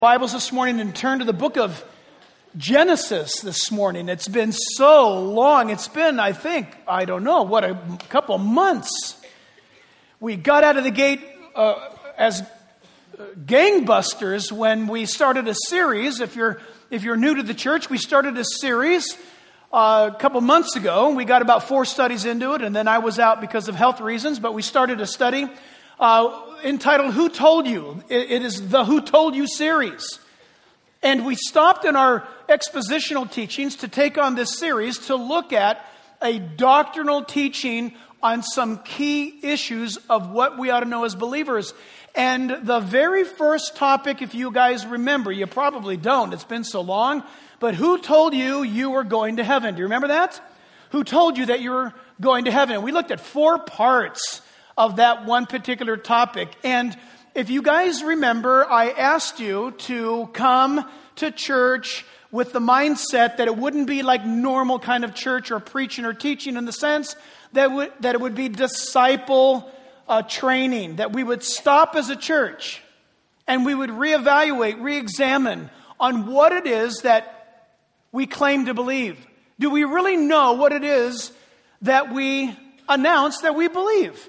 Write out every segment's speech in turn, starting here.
Bibles this morning and turn to the book of Genesis this morning. It's been so long. It's been, a couple months. We got out of the gate as gangbusters when we started a series. If you're new to the church, we started a series a couple months ago. We got about 4 studies into it, and then I was out because of health reasons, but we started a study entitled Who Told You? It is the Who Told You series. And we stopped in our expositional teachings to take on this series to look at a doctrinal teaching on some key issues of what we ought to know as believers. And the very first topic, if you guys remember, you probably don't, it's been so long, but who told you you were going to heaven? Do you remember that? Who told you that you were going to heaven? We looked at 4 parts of that one particular topic. And if you guys remember, I asked you to come to church with the mindset that it wouldn't be like normal kind of church or preaching or teaching, in the sense that it would be disciple training, that we would stop as a church and we would reevaluate, reexamine on what it is that we claim to believe. Do we really know what it is that we announce that we believe?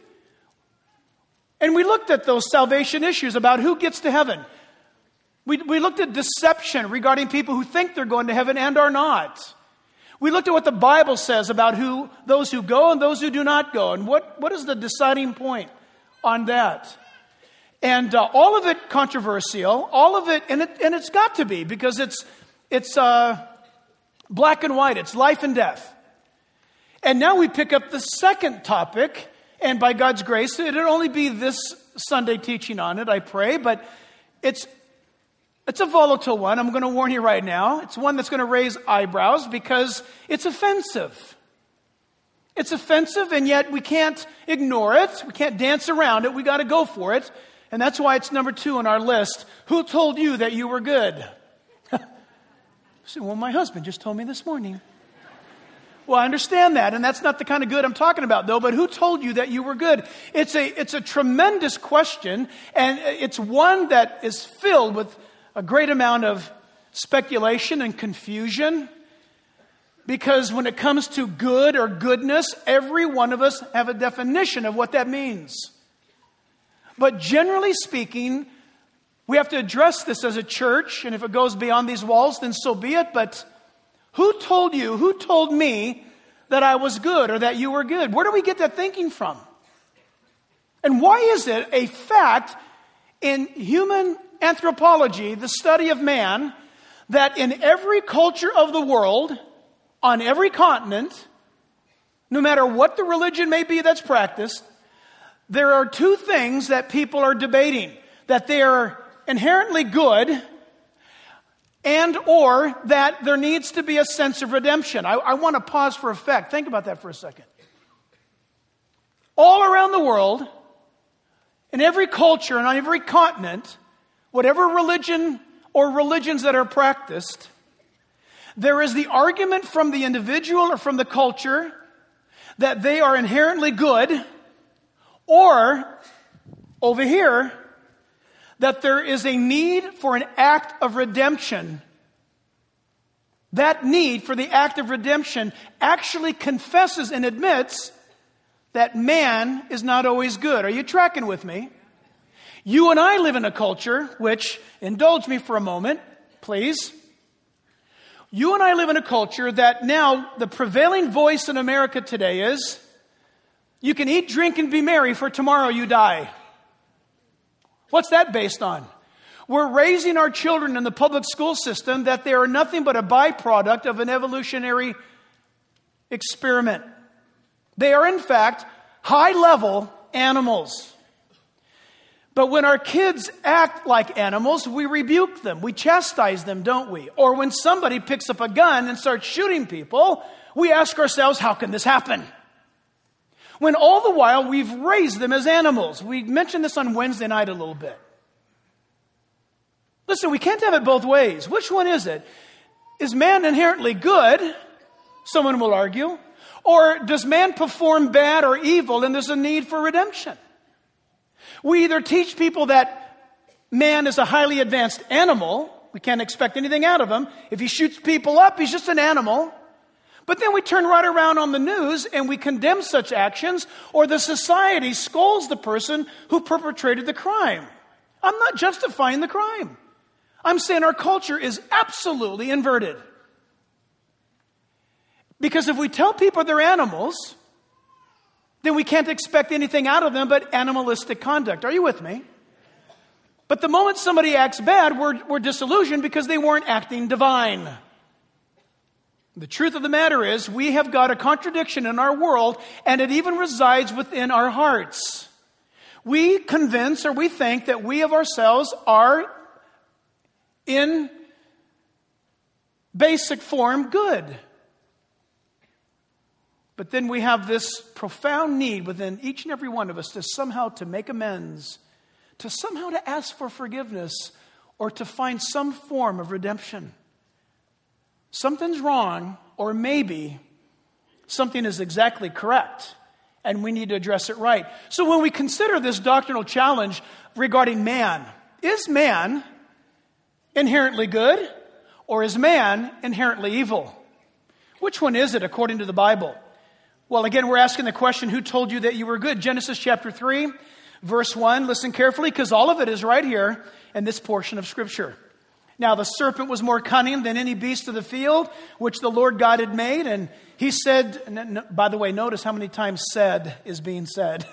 And we looked at those salvation issues about who gets to heaven. We looked at deception regarding people who think they're going to heaven and are not. We looked at what the Bible says about those who go and those who do not go. And what is the deciding point on that? And all of it controversial, all of it, and it's got to be, because it's black and white, it's life and death. And now we pick up the second topic. And by God's grace, it'll only be this Sunday teaching on it, I pray. But it's a volatile one. I'm going to warn you right now. It's one that's going to raise eyebrows because it's offensive. It's offensive, and yet we can't ignore it. We can't dance around it. We got to go for it. And that's why it's number 2 on our list. Who told you that you were good? Well, my husband just told me this morning. Well, I understand that, and that's not the kind of good I'm talking about, though. But who told you that you were good? It's a tremendous question, and it's one that is filled with a great amount of speculation and confusion. Because when it comes to good or goodness, every one of us have a definition of what that means. But generally speaking, we have to address this as a church, and if it goes beyond these walls, then so be it. But who told you, who told me that I was good or that you were good? Where do we get that thinking from? And why is it a fact in human anthropology, the study of man, that in every culture of the world, on every continent, no matter what the religion may be that's practiced, there are 2 things that people are debating: that they are inherently good, and or that there needs to be a sense of redemption. I want to pause for effect. Think about that for a second. All around the world, in every culture and on every continent, whatever religion or religions that are practiced, there is the argument from the individual or from the culture that they are inherently good, or over here, that there is a need for an act of redemption. That need for the act of redemption actually confesses and admits that man is not always good. Are you tracking with me? You and I live in a culture which, indulge me for a moment, please. You and I live in a culture that now the prevailing voice in America today is, you can eat, drink, and be merry, for tomorrow you die. What's that based on? We're raising our children in the public school system that they are nothing but a byproduct of an evolutionary experiment. They are, in fact, high-level animals. But when our kids act like animals, we rebuke them. We chastise them, don't we? Or when somebody picks up a gun and starts shooting people, we ask ourselves, how can this happen? When all the while we've raised them as animals. We mentioned this on Wednesday night a little bit. Listen, we can't have it both ways. Which one is it? Is man inherently good? Someone will argue. Or does man perform bad or evil and there's a need for redemption? We either teach people that man is a highly advanced animal. We can't expect anything out of him. If he shoots people up, he's just an animal. But then we turn right around on the news and we condemn such actions, or the society scolds the person who perpetrated the crime. I'm not justifying the crime. I'm saying our culture is absolutely inverted. Because if we tell people they're animals, then we can't expect anything out of them but animalistic conduct. Are you with me? But the moment somebody acts bad, we're disillusioned because they weren't acting divine. The truth of the matter is, we have got a contradiction in our world, and it even resides within our hearts. We convince or we think that we of ourselves are, in basic form, good. But then we have this profound need within each and every one of us to somehow to make amends, to somehow to ask for forgiveness, or to find some form of redemption. Something's wrong, or maybe something is exactly correct, and we need to address it right. So when we consider this doctrinal challenge regarding man, is man inherently good, or is man inherently evil? Which one is it according to the Bible? Well, again, we're asking the question, who told you that you were good? Genesis chapter 3, verse 1. Listen carefully, because all of it is right here in this portion of Scripture. Now the serpent was more cunning than any beast of the field, which the Lord God had made. And he said, and by the way, notice how many times said is being said.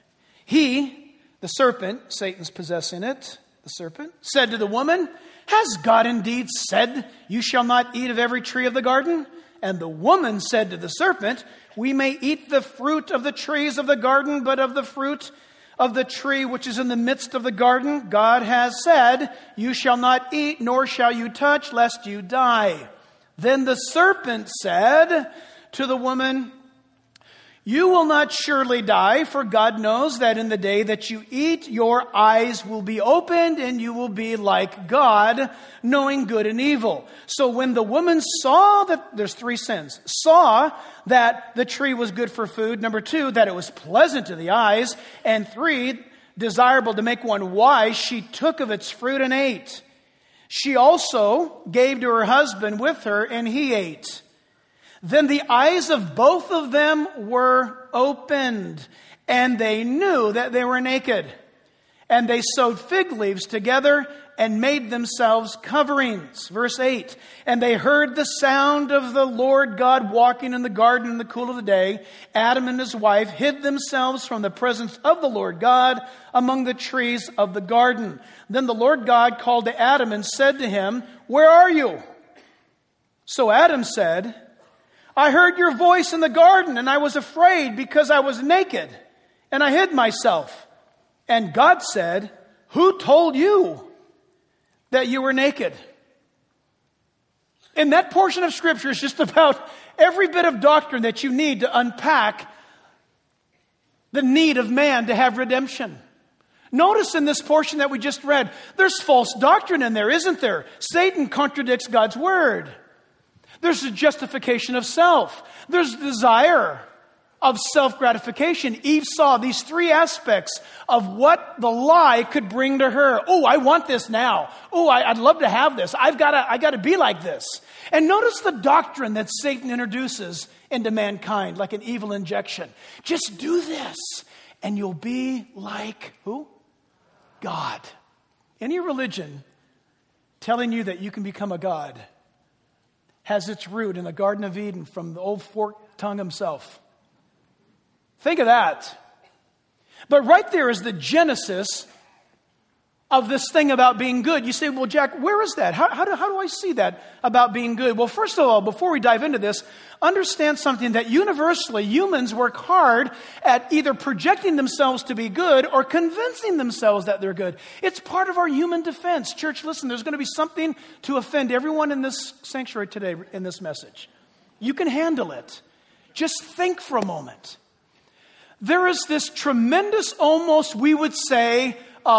He, the serpent, Satan's possessing it, the serpent, said to the woman, has God indeed said, you shall not eat of every tree of the garden? And the woman said to the serpent, we may eat the fruit of the trees of the garden, but of the fruit of the tree which is in the midst of the garden, God has said, you shall not eat, nor shall you touch, lest you die. Then the serpent said to the woman, you will not surely die, for God knows that in the day that you eat, your eyes will be opened, and you will be like God, knowing good and evil. So when the woman saw that, there's three sins, saw that the tree was good for food, number two, that it was pleasant to the eyes, and three, desirable to make one wise, she took of its fruit and ate. She also gave to her husband with her, and he ate. Then the eyes of both of them were opened, and they knew that they were naked. And they sewed fig leaves together and made themselves coverings. Verse 8, and they heard the sound of the Lord God walking in the garden in the cool of the day. Adam and his wife hid themselves from the presence of the Lord God among the trees of the garden. Then the Lord God called to Adam and said to him, where are you? So Adam said, I heard your voice in the garden, and I was afraid because I was naked, and I hid myself. And God said, who told you that you were naked? And that portion of Scripture is just about every bit of doctrine that you need to unpack the need of man to have redemption. Notice in this portion that we just read, there's false doctrine in there, isn't there? Satan contradicts God's word. There's a justification of self. There's desire of self-gratification. Eve saw these three aspects of what the lie could bring to her. Oh, I want this now. Oh, I'd love to have this. I got to be like this. And notice the doctrine that Satan introduces into mankind, like an evil injection. Just do this, and you'll be like who? God. Any religion telling you that you can become a god has its root in the Garden of Eden from the old forked tongue himself. Think of that. But right there is the genesis of this thing about being good. You say, well, Jack, where is that? How do I see that about being good? Well, first of all, before we dive into this, understand something that universally humans work hard at either projecting themselves to be good or convincing themselves that they're good. It's part of our human defense. Church, listen, there's going to be something to offend everyone in this sanctuary today in this message. You can handle it. Just think for a moment. There is this tremendous, almost we would say,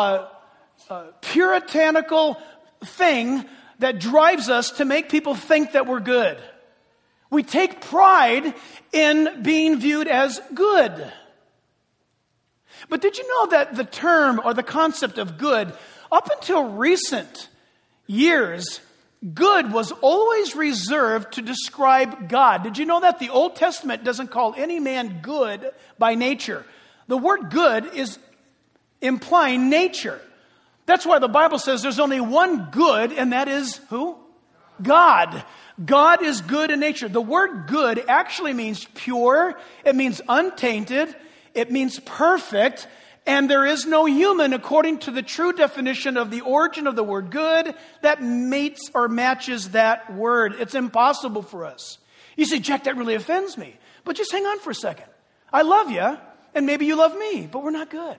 puritanical thing that drives us to make people think that we're good. We take pride in being viewed as good. But did you know that the term or the concept of good Up until recent years, good was always reserved to describe God. Did you know that? The Old Testament doesn't call any man good by nature. The word good is implying nature. That's why the Bible says there's only one good, and that is who? God. God is good in nature. The word good actually means pure. It means untainted. It means perfect. And there is no human, according to the true definition of the origin of the word good, that mates or matches that word. It's impossible for us. You say, Jack, that really offends me. But just hang on for a second. I love you, and maybe you love me, but we're not good.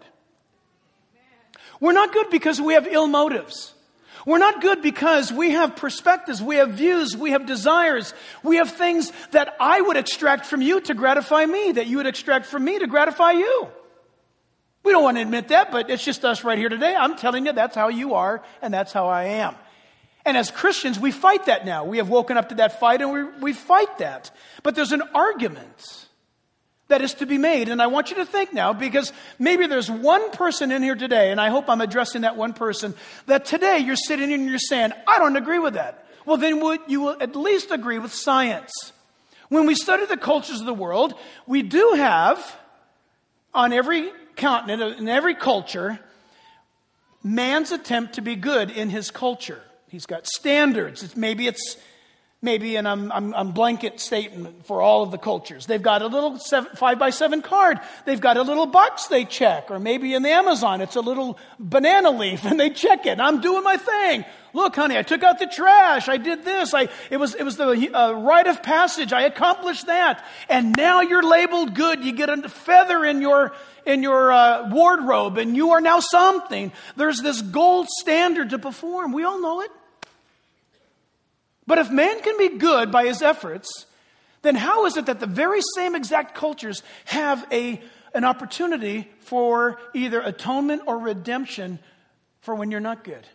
We're not good because we have ill motives. We're not good because we have perspectives, we have views, we have desires. We have things that I would extract from you to gratify me, that you would extract from me to gratify you. We don't want to admit that, but it's just us right here today. I'm telling you, that's how you are, and that's how I am. And as Christians, we fight that now. We have woken up to that fight, and we fight that. But there's an argument that is to be made. And I want you to think now, because maybe there's one person in here today, and I hope I'm addressing that one person, that today you're sitting and you're saying, I don't agree with that. Well, then you will at least agree with science. When we study the cultures of the world, we do have, on every continent, in every culture, man's attempt to be good in his culture. He's got standards. Maybe, and I'm blanket statement for all of the cultures. They've got a little 5x7 card. They've got a little box they check. Or maybe in the Amazon, it's a little banana leaf and they check it. I'm doing my thing. Look, honey, I took out the trash. I did this. It was the rite of passage. I accomplished that. And now you're labeled good. You get a feather in your wardrobe and you are now something. There's this gold standard to perform. We all know it. But if man can be good by his efforts, then how is it that the very same exact cultures have an opportunity for either atonement or redemption for when you're not good?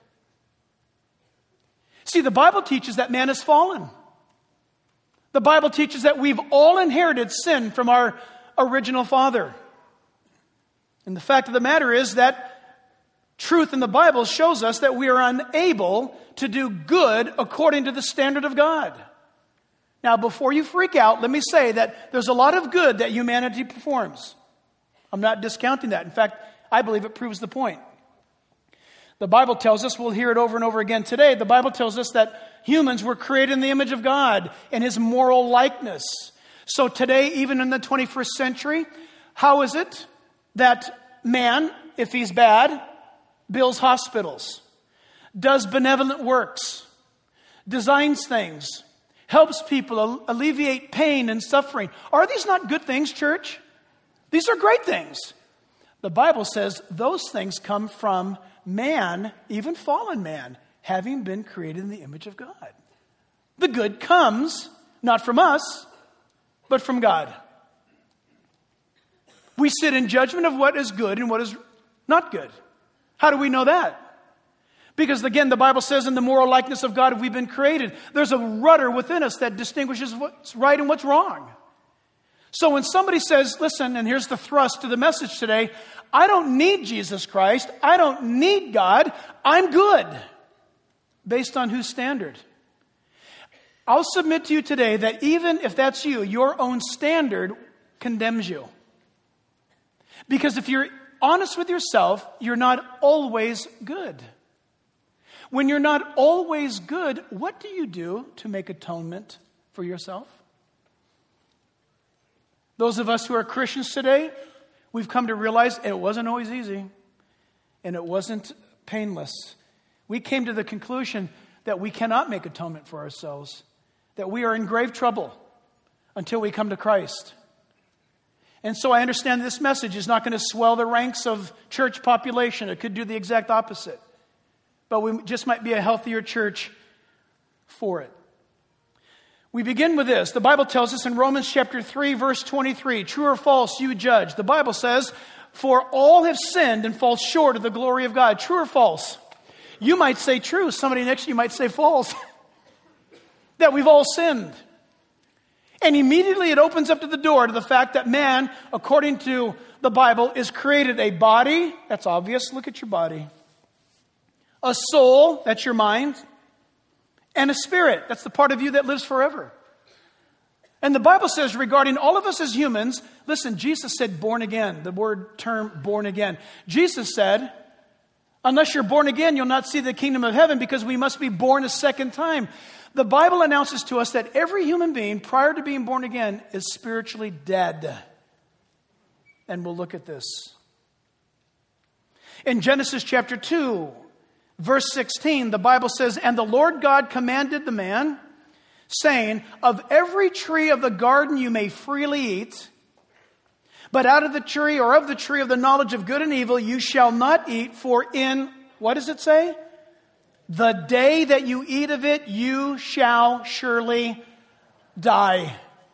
See, the Bible teaches that man is fallen. The Bible teaches that we've all inherited sin from our original father. And the fact of the matter is that truth in the Bible shows us that we are unable to do good according to the standard of God. Now, before you freak out, let me say that there's a lot of good that humanity performs. I'm not discounting that. In fact, I believe it proves the point. The Bible tells us, we'll hear it over and over again today, the Bible tells us that humans were created in the image of God and His moral likeness. So today, even in the 21st century, how is it that man, if he's bad, builds hospitals, does benevolent works, designs things, helps people alleviate pain and suffering? Are these not good things, church? These are great things. The Bible says those things come from man, even fallen man, having been created in the image of God. The good comes not from us, but from God. We sit in judgment of what is good and what is not good. How do we know that? Because again, the Bible says in the moral likeness of God have we been created. There's a rudder within us that distinguishes what's right and what's wrong. So when somebody says, listen, and here's the thrust to the message today, I don't need Jesus Christ. I don't need God. I'm good. Based on whose standard? I'll submit to you today that even if that's you, your own standard condemns you. Because if you're honest with yourself, you're not always good. When you're not always good, what do you do to make atonement for yourself? Those of us who are Christians today, we've come to realize it wasn't always easy and it wasn't painless. We came to the conclusion that we cannot make atonement for ourselves, that we are in grave trouble until we come to Christ. And so I understand this message is not going to swell the ranks of church population. It could do the exact opposite. But we just might be a healthier church for it. We begin with this. The Bible tells us in Romans chapter 3, verse 23, true or false, you judge. The Bible says, for all have sinned and fall short of the glory of God. True or false? You might say true. Somebody next to you might say false. That we've all sinned. And immediately it opens up to the door to the fact that man, according to the Bible, is created a body. That's obvious. Look at your body. a soul, that's your mind, and a spirit, that's the part of you that lives forever. And the Bible says regarding all of us as humans, listen, Jesus said born again, the term born again. Jesus said, unless you're born again, you'll not see the kingdom of heaven, because we must be born a second time. The Bible announces to us that every human being prior to being born again is spiritually dead. And we'll look at this. In Genesis chapter 2, verse 16, the Bible says, and the Lord God commanded the man, saying, of every tree of the garden you may freely eat, but out of the tree or of the tree of the knowledge of good and evil you shall not eat, for in, what does it say? The day that you eat of it, you shall surely die.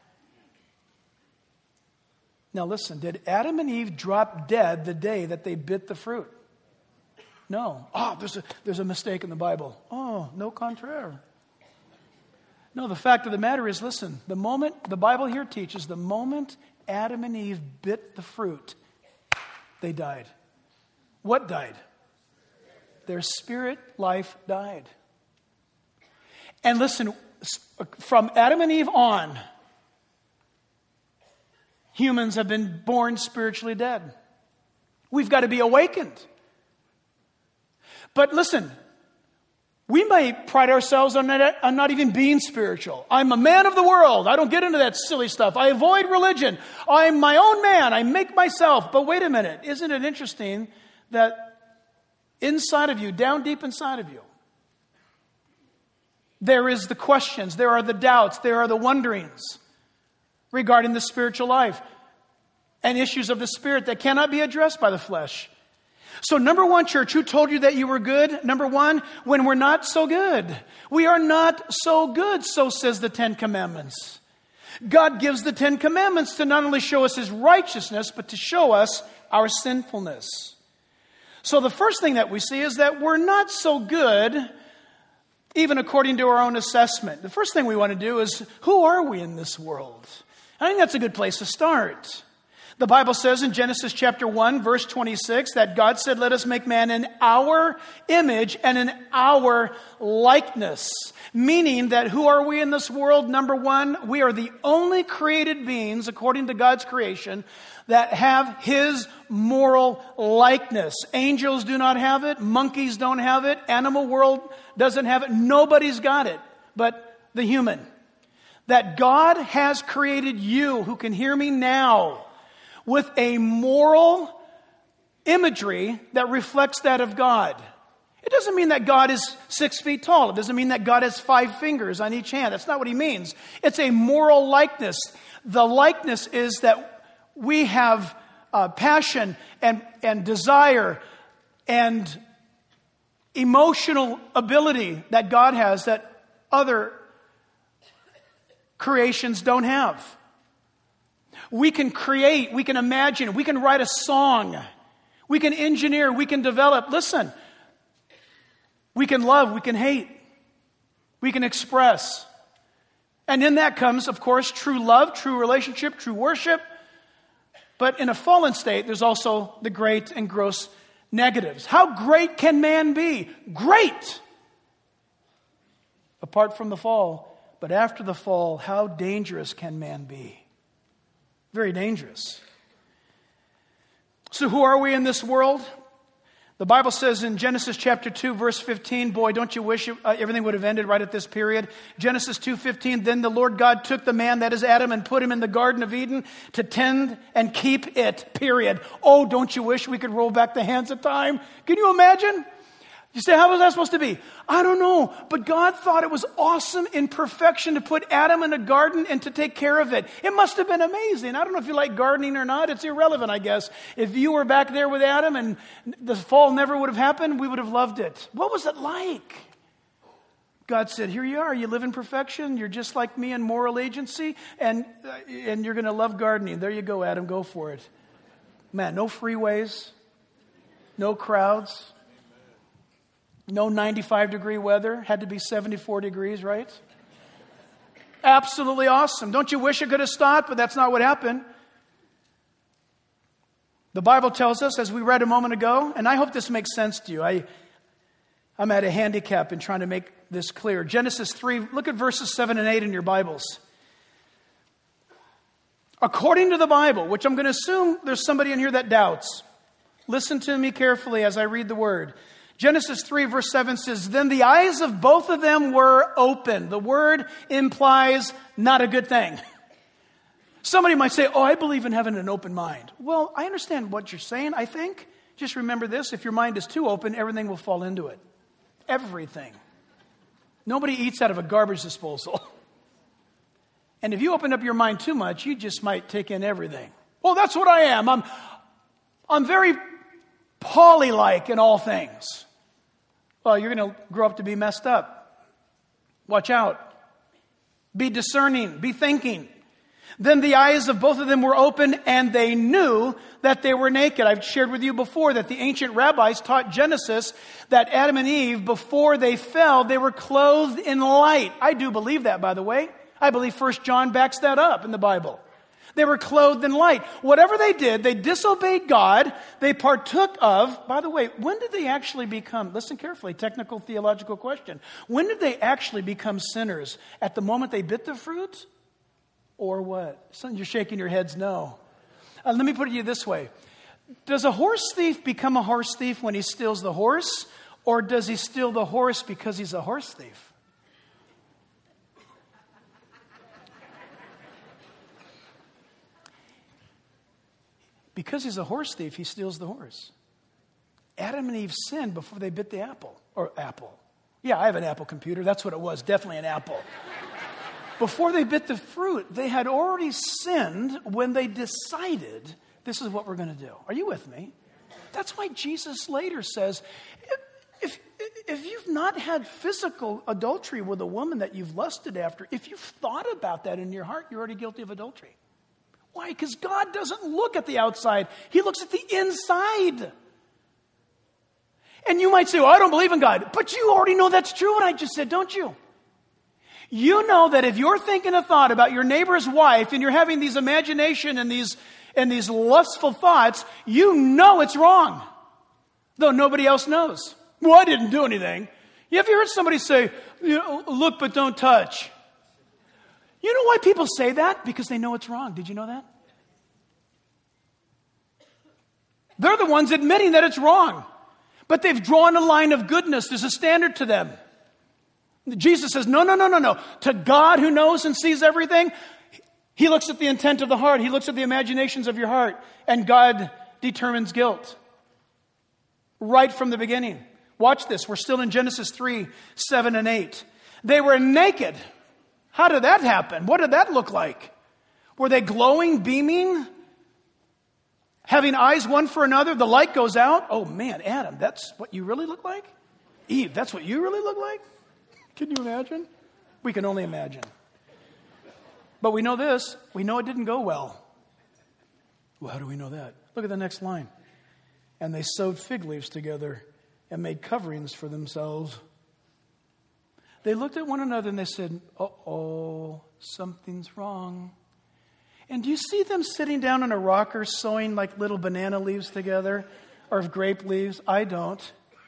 Now listen, did Adam and Eve drop dead the day that they bit the fruit? No. Oh, there's a mistake in the Bible. Oh, no contraire. No, the fact of the matter is, listen, the moment, the Bible here teaches, the moment Adam and Eve bit the fruit, they died. What died? Their spirit life died. And listen, from Adam and Eve on, humans have been born spiritually dead. We've got to be awakened. But listen, we may pride ourselves on not even being spiritual. I'm a man of the world. I don't get into that silly stuff. I avoid religion. I'm my own man. I make myself. But wait a minute. Isn't it interesting that inside of you, down deep inside of you, there is the questions, there are the doubts, there are the wonderings regarding the spiritual life and issues of the spirit that cannot be addressed by the flesh. So number one, church, who told you that you were good? Number one, when we're not so good. We are not so good, so says the Ten Commandments. God gives the Ten Commandments to not only show us His righteousness, but to show us our sinfulness. So the first thing that we see is that we're not so good, even according to our own assessment. The first thing we want to do is, who are we in this world? I think that's a good place to start. The Bible says in Genesis chapter 1, verse 26, that God said, let us make man in our image and in our likeness. Meaning that who are we in this world? Number one, we are the only created beings, according to God's creation, that have His moral likeness. Angels do not have it. Monkeys don't have it. Animal world doesn't have it. Nobody's got it but the human. That God has created you, who can hear me now, with a moral imagery that reflects that of God. It doesn't mean that God is 6 feet tall. It doesn't mean that God has 5 fingers on each hand. That's not what He means. It's a moral likeness. The likeness is that we have passion and desire and emotional ability that God has that other creations don't have. We can create, we can imagine, we can write a song, we can engineer, we can develop. Listen, we can love, we can hate, we can express. And in that comes, of course, true love, true relationship, true worship. But in a fallen state, there's also the great and gross negatives. How great can man be? Great! Apart from the fall. But after the fall, how dangerous can man be? Very dangerous. So who are we in this world? The Bible says in Genesis chapter 2, verse 15, boy, don't you wish everything would have ended right at this period? Genesis 2:15, then the Lord God took the man, that is Adam, and put him in the Garden of Eden to tend and keep it, period. Oh, don't you wish we could roll back the hands of time? Can you imagine? You say, how was that supposed to be? I don't know, but God thought it was awesome in perfection to put Adam in a garden and to take care of it. It must have been amazing. I don't know if you like gardening or not. It's irrelevant, I guess. If you were back there with Adam and the fall never would have happened, we would have loved it. What was it like? God said, here you are. You live in perfection. You're just like me in moral agency, and you're going to love gardening. There you go, Adam. Go for it. Man, no freeways, no crowds. No 95-degree weather. Had to be 74 degrees, right? Absolutely awesome. Don't you wish it could have stopped? But that's not what happened. The Bible tells us, as we read a moment ago, and I hope this makes sense to you. I'm at a handicap in trying to make this clear. Genesis 3, look at verses 7 and 8 in your Bibles. According to the Bible, which I'm going to assume there's somebody in here that doubts. Listen to me carefully as I read the word. Genesis 3 verse 7 says, then the eyes of both of them were open. The word implies not a good thing. Somebody might say, I believe in having an open mind. Well, I understand what you're saying, I think. Just remember this, if your mind is too open, everything will fall into it. Everything. Nobody eats out of a garbage disposal. And if you open up your mind too much, you just might take in everything. Well, that's what I am. I'm very Pauly-like in all things. Well, you're going to grow up to be messed up. Watch out. Be discerning. Be thinking. Then the eyes of both of them were open, and they knew that they were naked. I've shared with you before that the ancient rabbis taught Genesis that Adam and Eve, before they fell, they were clothed in light. I do believe that, by the way. I believe 1 John backs that up in the Bible. They were clothed in light. Whatever they did, they disobeyed God. They partook of, by the way, when did they actually become, listen carefully, technical theological question. When did they actually become sinners? At the moment they bit the fruit? Or what? Some you're shaking your heads no. Let me put it to you this way. Does a horse thief become a horse thief when he steals the horse? Or does he steal the horse because he's a horse thief? Because he's a horse thief, he steals the horse. Adam and Eve sinned before they bit the apple. Or apple. Yeah, I have an Apple computer. That's what it was. Definitely an apple. Before they bit the fruit, they had already sinned when they decided this is what we're going to do. Are you with me? That's why Jesus later says, if you've not had physical adultery with a woman that you've lusted after, if you've thought about that in your heart, you're already guilty of adultery. Why? Because God doesn't look at the outside. He looks at the inside. And you might say, I don't believe in God. But you already know that's true what I just said, don't you? You know that if you're thinking a thought about your neighbor's wife and you're having these imagination and these lustful thoughts, you know it's wrong. Though nobody else knows. Well, I didn't do anything. Have you heard somebody say, look but don't touch? You know why people say that? Because they know it's wrong. Did you know that? They're the ones admitting that it's wrong. But they've drawn a line of goodness. There's a standard to them. Jesus says, no. To God who knows and sees everything, He looks at the intent of the heart. He looks at the imaginations of your heart. And God determines guilt. Right from the beginning. Watch this. We're still in Genesis 3, 7 and 8. They were naked. How did that happen? What did that look like? Were they glowing, beaming? Having eyes one for another? The light goes out. Oh man, Adam, that's what you really look like? Eve, that's what you really look like? Can you imagine? We can only imagine. But we know this. We know it didn't go well. Well, how do we know that? Look at the next line. And they sewed fig leaves together and made coverings for themselves. They looked at one another and they said, uh-oh, something's wrong. And do you see them sitting down on a rocker sewing like little banana leaves together or grape leaves? I don't.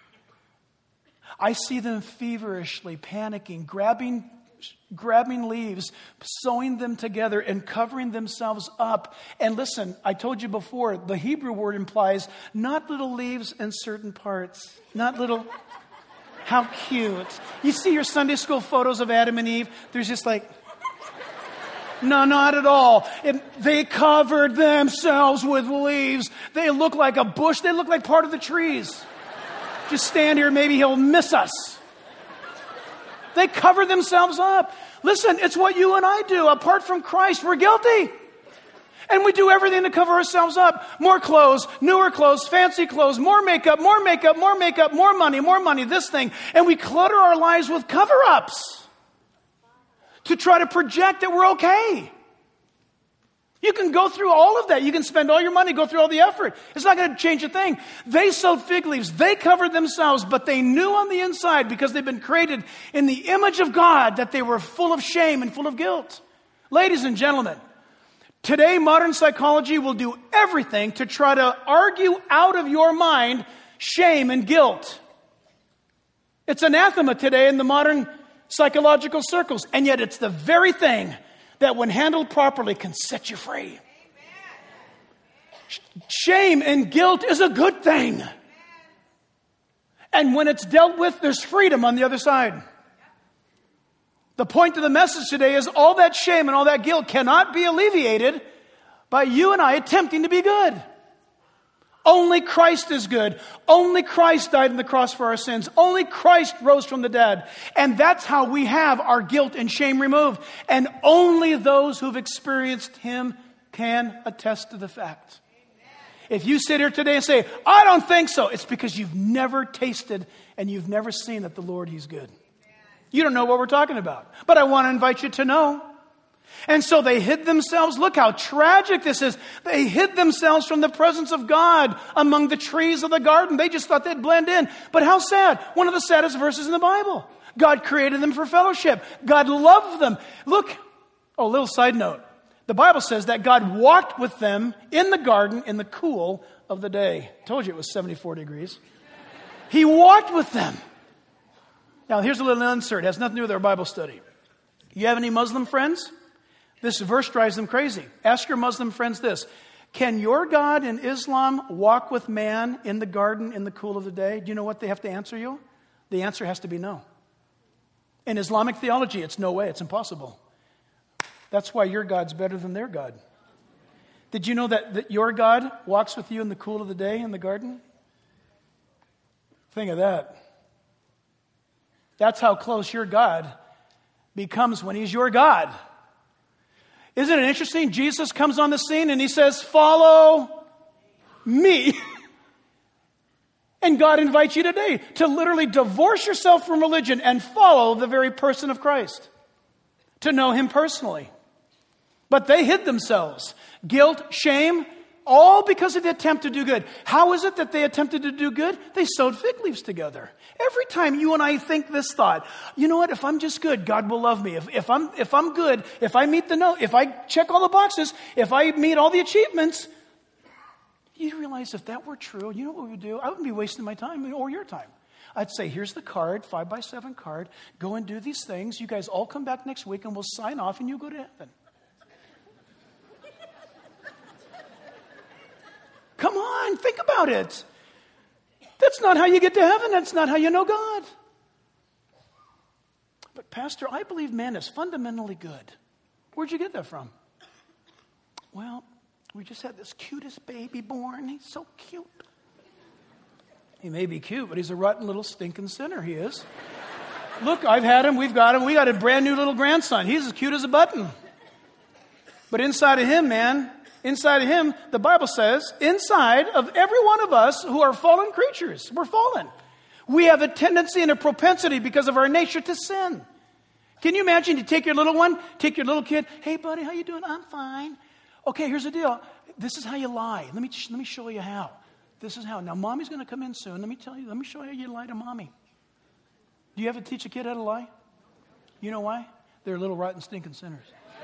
I see them feverishly panicking, grabbing leaves, sewing them together and covering themselves up. And listen, I told you before, the Hebrew word implies not little leaves in certain parts, not little... How cute. You see your Sunday school photos of Adam and Eve? There's just like... No, not at all. They covered themselves with leaves. They look like a bush. They look like part of the trees. Just stand here, maybe he'll miss us. They cover themselves up. Listen, it's what you and I do. Apart from Christ, we're guilty. And we do everything to cover ourselves up. More clothes, newer clothes, fancy clothes, more makeup, more money, this thing. And we clutter our lives with cover-ups to try to project that we're okay. You can go through all of that. You can spend all your money, go through all the effort. It's not going to change a thing. They sewed fig leaves. They covered themselves, but they knew on the inside, because they've been created in the image of God, that they were full of shame and full of guilt. Ladies and gentlemen, today modern psychology will do everything to try to argue out of your mind shame and guilt. It's anathema today in the modern psychological circles. And yet it's the very thing that when handled properly can set you free. Shame and guilt is a good thing. And when it's dealt with, there's freedom on the other side. The point of the message today is all that shame and all that guilt cannot be alleviated by you and I attempting to be good. Only Christ is good. Only Christ died on the cross for our sins. Only Christ rose from the dead. And that's how we have our guilt and shame removed. And only those who've experienced Him can attest to the fact. If you sit here today and say, I don't think so, it's because you've never tasted and you've never seen that the Lord, He's good. You don't know what we're talking about. But I want to invite you to know. And so they hid themselves. Look how tragic this is. They hid themselves from the presence of God among the trees of the garden. They just thought they'd blend in. But how sad. One of the saddest verses in the Bible. God created them for fellowship. God loved them. Look, a little side note. The Bible says that God walked with them in the garden in the cool of the day. I told you it was 74 degrees. He walked with them. Now, here's a little insert. It has nothing to do with our Bible study. You have any Muslim friends? This verse drives them crazy. Ask your Muslim friends this. Can your God in Islam walk with man in the garden in the cool of the day? Do you know what they have to answer you? The answer has to be no. In Islamic theology, it's no way. It's impossible. That's why your God's better than their God. Did you know that your God walks with you in the cool of the day in the garden? Think of that. That's how close your God becomes when He's your God. Isn't it interesting? Jesus comes on the scene and He says, follow me. And God invites you today to literally divorce yourself from religion and follow the very person of Christ. To know Him personally. But they hid themselves. Guilt, shame, all because of the attempt to do good. How is it that they attempted to do good? They sewed fig leaves together. Every time you and I think this thought, you know what, if I'm just good, God will love me. If I'm good, if I meet the note, if I check all the boxes, if I meet all the achievements, you realize if that were true, you know what we would do? I wouldn't be wasting my time or your time. I'd say, here's the card, 5x7 card. Go and do these things. You guys all come back next week and we'll sign off and you go to heaven. Come on, think about it. That's not how you get to heaven. That's not how you know God. But Pastor, I believe man is fundamentally good. Where'd you get that from? Well, we just had this cutest baby born. He's so cute. He may be cute, but he's a rotten little stinking sinner, he is. Look, I've had him, we've got him. We got a brand new little grandson. He's as cute as a button. But inside of him, man, inside of him, the Bible says, inside of every one of us who are fallen creatures, we're fallen. We have a tendency and a propensity because of our nature to sin. Can you imagine you take your little one, take your little kid, hey buddy, how you doing? I'm fine. Okay, here's the deal. This is how you lie. Let me show you how. This is how. Now, mommy's going to come in soon. Let me show you how you lie to mommy. Do you ever teach a kid how to lie? You know why? They're little rotten stinking sinners.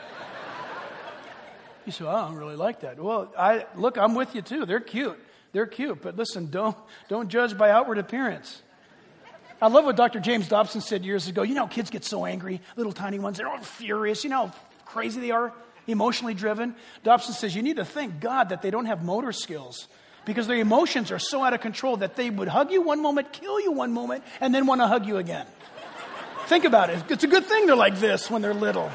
You say, I don't really like that. Well, I'm with you too. They're cute. They're cute. But listen, don't judge by outward appearance. I love what Dr. James Dobson said years ago. You know, kids get so angry. Little tiny ones, they're all furious. You know how crazy they are, emotionally driven. Dobson says you need to thank God that they don't have motor skills because their emotions are so out of control that they would hug you one moment, kill you one moment, and then want to hug you again. Think about it. It's a good thing they're like this when they're little.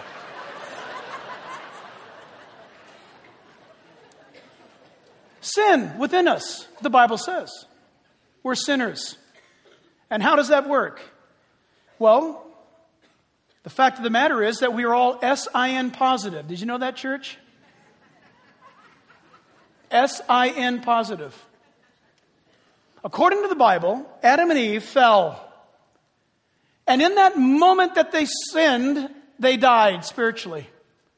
Sin within us, the Bible says. We're sinners. And how does that work? Well, the fact of the matter is that we are all S-I-N positive. Did you know that, church? S-I-N positive. According to the Bible, Adam and Eve fell. And in that moment that they sinned, they died spiritually.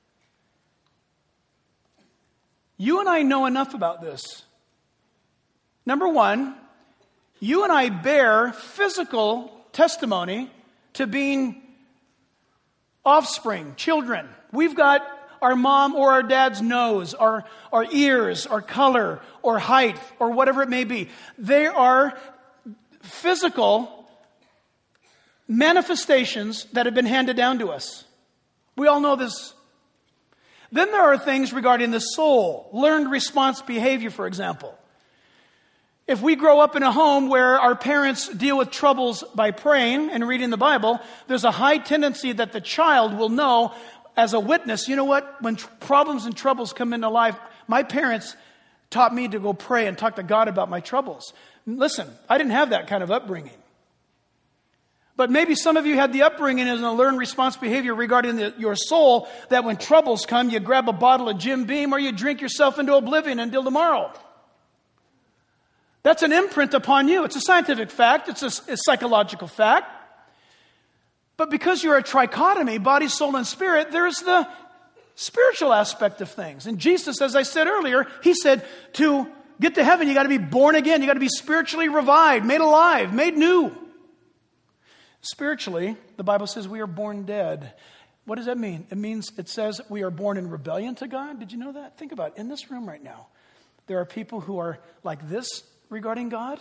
You and I know enough about this. Number one, you and I bear physical testimony to being offspring, children. We've got our mom or our dad's nose, our ears, our color, or height, or whatever it may be. They are physical manifestations that have been handed down to us. We all know this. Then there are things regarding the soul, learned response behavior, for example. If we grow up in a home where our parents deal with troubles by praying and reading the Bible, there's a high tendency that the child will know as a witness, you know what, when problems and troubles come into life, my parents taught me to go pray and talk to God about my troubles. Listen, I didn't have that kind of upbringing. But maybe some of you had the upbringing as a learned response behavior regarding your soul, that when troubles come, you grab a bottle of Jim Beam or you drink yourself into oblivion until tomorrow. That's an imprint upon you. It's a scientific fact. It's a psychological fact. But because you're a trichotomy, body, soul, and spirit, there's the spiritual aspect of things. And Jesus, as I said earlier, he said to get to heaven, you got to be born again. You got to be spiritually revived, made alive, made new. Spiritually, the Bible says we are born dead. What does that mean? It says we are born in rebellion to God. Did you know that? Think about it. In this room right now, there are people who are like this regarding God.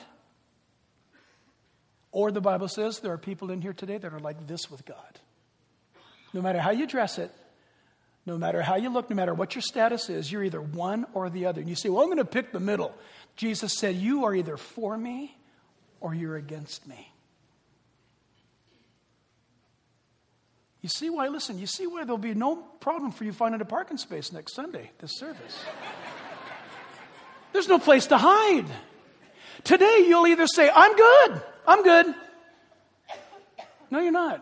Or the Bible says there are people in here today that are like this with God. No matter how you dress it, no matter how you look, no matter what your status is, you're either one or the other. And you say, well, I'm going to pick the middle. Jesus said, you are either for me or you're against me. You see why there'll be no problem for you finding a parking space next Sunday, this service. There's no place to hide. Today, you'll either say, I'm good. No, you're not.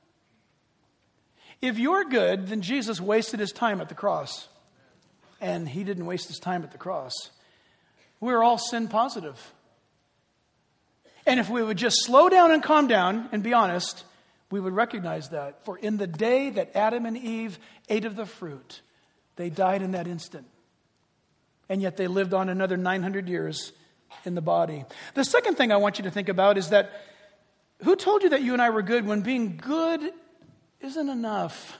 If you're good, then Jesus wasted his time at the cross. And he didn't waste his time at the cross. We're all sin positive. And if we would just slow down and calm down and be honest, we would recognize that. For in the day that Adam and Eve ate of the fruit, they died in that instant. And yet they lived on another 900 years in the body. The second thing I want you to think about is that who told you that you and I were good when being good isn't enough?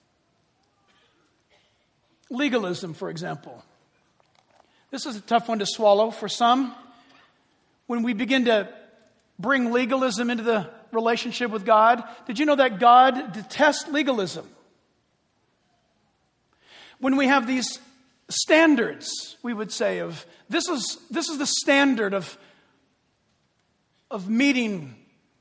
Legalism, for example. This is a tough one to swallow for some. When we begin to bring legalism into the relationship with God, did you know that God detests legalism? When we have these standards, we would say, of this is the standard of meeting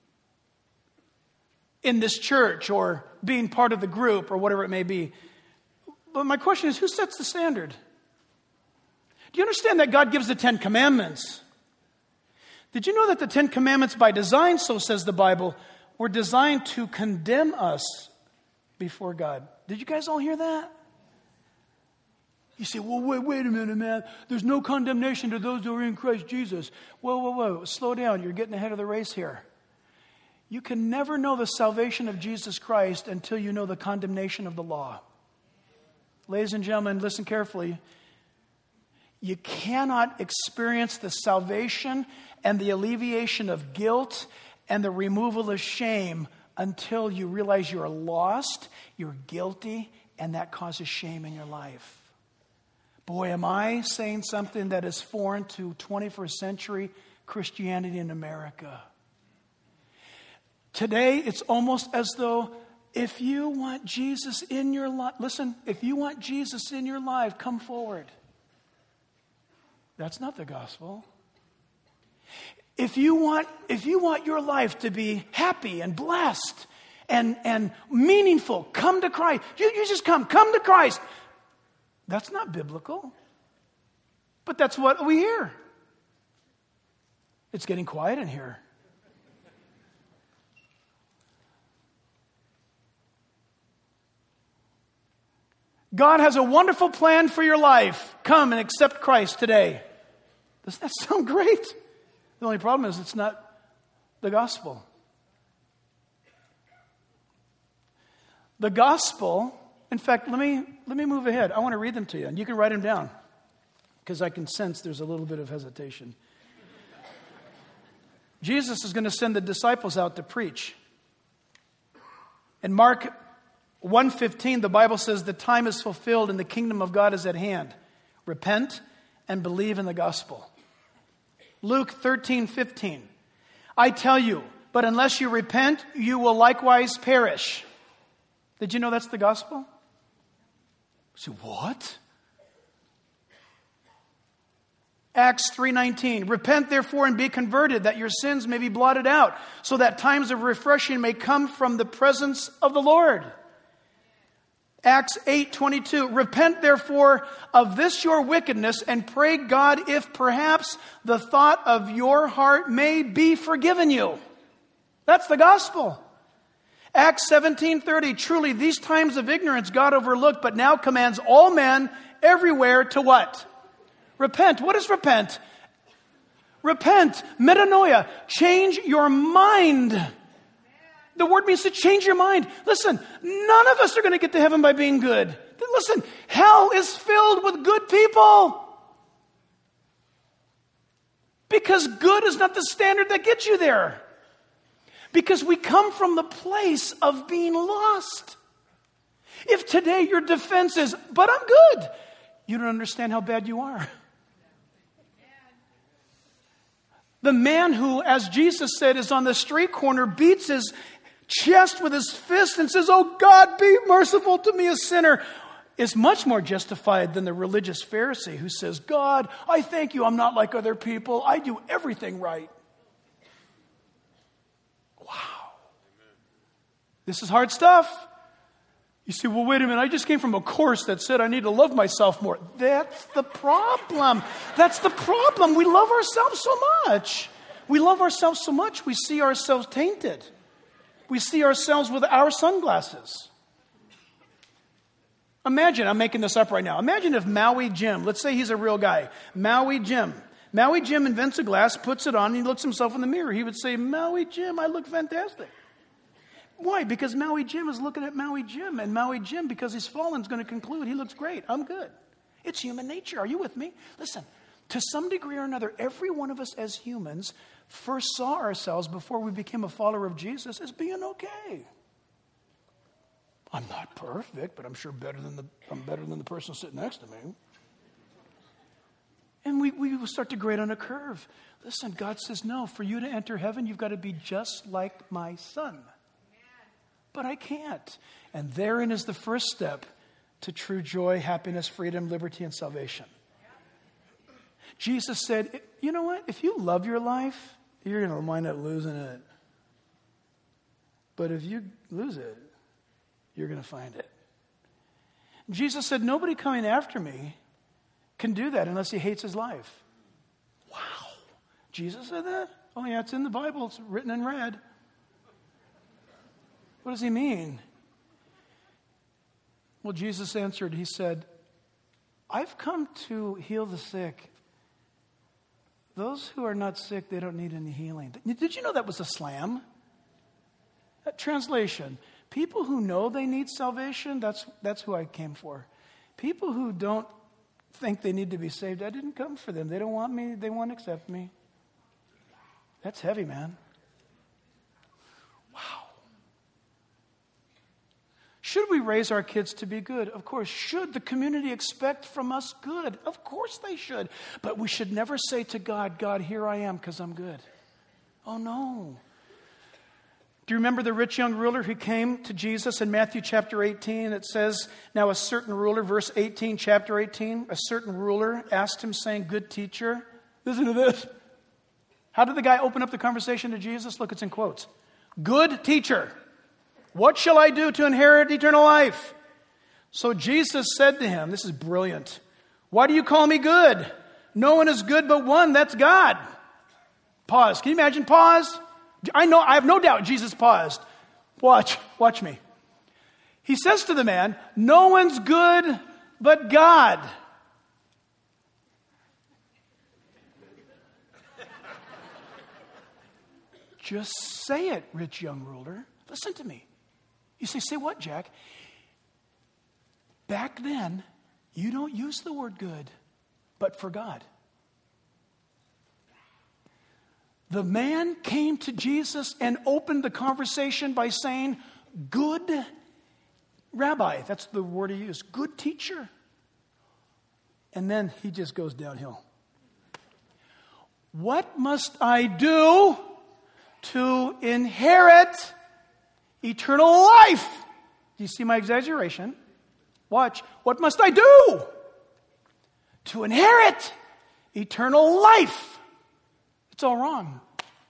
in this church or being part of the group or whatever it may be. But my question is, who sets the standard? Do you understand that God gives the 10 Commandments? Did you know that the 10 Commandments by design, so says the Bible, were designed to condemn us before God? Did you guys all hear that? You say, well, wait a minute, man. There's no condemnation to those who are in Christ Jesus. Whoa. Slow down. You're getting ahead of the race here. You can never know the salvation of Jesus Christ until you know the condemnation of the law. Ladies and gentlemen, listen carefully. You cannot experience the salvation and the alleviation of guilt and the removal of shame until you realize you're lost, you're guilty, and that causes shame in your life. Boy, am I saying something that is foreign to 21st century Christianity in America. Today, it's almost as though if you want Jesus in your life, listen, if you want Jesus in your life, come forward. That's not the gospel. If you want your life to be happy and blessed and meaningful, come to Christ. You just come to Christ. That's not biblical. But that's what we hear. It's getting quiet in here. God has a wonderful plan for your life. Come and accept Christ today. Doesn't that sound great? The only problem is it's not the gospel. The gospel, in fact, let me move ahead. I want to read them to you, and you can write them down because I can sense there's a little bit of hesitation. Jesus is going to send the disciples out to preach. In Mark 1:15, the Bible says the time is fulfilled and the kingdom of God is at hand. Repent and believe in the gospel. Luke 13:15, I tell you, but unless you repent, you will likewise perish. Did you know that's the gospel? So what? Acts 3:19, repent therefore and be converted, that your sins may be blotted out, so that times of refreshing may come from the presence of the Lord. Acts 8:22, repent therefore of this your wickedness, and pray God if perhaps the thought of your heart may be forgiven you. That's the gospel. Acts 17:30, truly these times of ignorance God overlooked, but now commands all men everywhere to what? Repent. What is repent? Repent. Metanoia. Change your mind. The word means to change your mind. Listen, none of us are going to get to heaven by being good. Listen, hell is filled with good people. Because good is not the standard that gets you there. Because we come from the place of being lost. If today your defense is, but I'm good, you don't understand how bad you are. The man who, as Jesus said, is on the street corner, beats his chest with his fist and says, "Oh God, be merciful to me, a sinner," is much more justified than the religious Pharisee who says, "God, I thank you, I'm not like other people. I do everything right." Wow. This is hard stuff. You say, "Well, wait a minute, I just came from a course that said I need to love myself more." That's the problem. That's the problem. We love ourselves so much. We love ourselves so much, we see ourselves tainted. We see ourselves with our sunglasses. Imagine, I'm making this up right now. Imagine if Maui Jim, let's say he's a real guy, Maui Jim invents a glass, puts it on, and he looks himself in the mirror. He would say, "Maui Jim, I look fantastic." Why? Because Maui Jim is looking at Maui Jim, and Maui Jim, because he's fallen, is going to conclude, he looks great, I'm good. It's human nature. Are you with me? Listen, to some degree or another, every one of us as humans first saw ourselves before we became a follower of Jesus as being okay. I'm not perfect, but I'm sure I'm better than the person sitting next to me. And we will start to grade on a curve. Listen, God says, no, for you to enter heaven, you've got to be just like my son. But I can't. And therein is the first step to true joy, happiness, freedom, liberty, and salvation. Jesus said, you know what? If you love your life, you're going to wind up losing it. But if you lose it, you're going to find it. Jesus said, nobody coming after me can do that unless he hates his life. Wow. Jesus said that? Oh yeah, it's in the Bible. It's written in red. What does he mean? Well, Jesus answered, he said, I've come to heal the sick. Those who are not sick, they don't need any healing. Did you know that was a slam? That translation. People who know they need salvation, that's who I came for. People who don't think they need to be saved, I didn't come for them. They don't want me. They won't accept me. That's heavy, man. Wow. Should we raise our kids to be good? Of course. Should the community expect from us good? Of course they should. But we should never say to God, God, here I am because I'm good. Oh, no. Do you remember the rich young ruler who came to Jesus in Matthew chapter 18? It says, now a certain ruler, verse 18, chapter 18, a certain ruler asked him saying, good teacher. Listen to this. How did the guy open up the conversation to Jesus? Look, it's in quotes. Good teacher, what shall I do to inherit eternal life? So Jesus said to him, this is brilliant. Why do you call me good? No one is good but one, that's God. Pause. Can you imagine? Pause. I have no doubt Jesus paused. Watch me. He says to the man, no one's good but God. Just say it, rich young ruler. Listen to me. You say what, Jack? Back then, you don't use the word good, but for God. The man came to Jesus and opened the conversation by saying, good rabbi. That's the word he used. Good teacher. And then he just goes downhill. What must I do to inherit eternal life. Do you see my exaggeration? Watch. What must I do? To inherit eternal life. It's all wrong.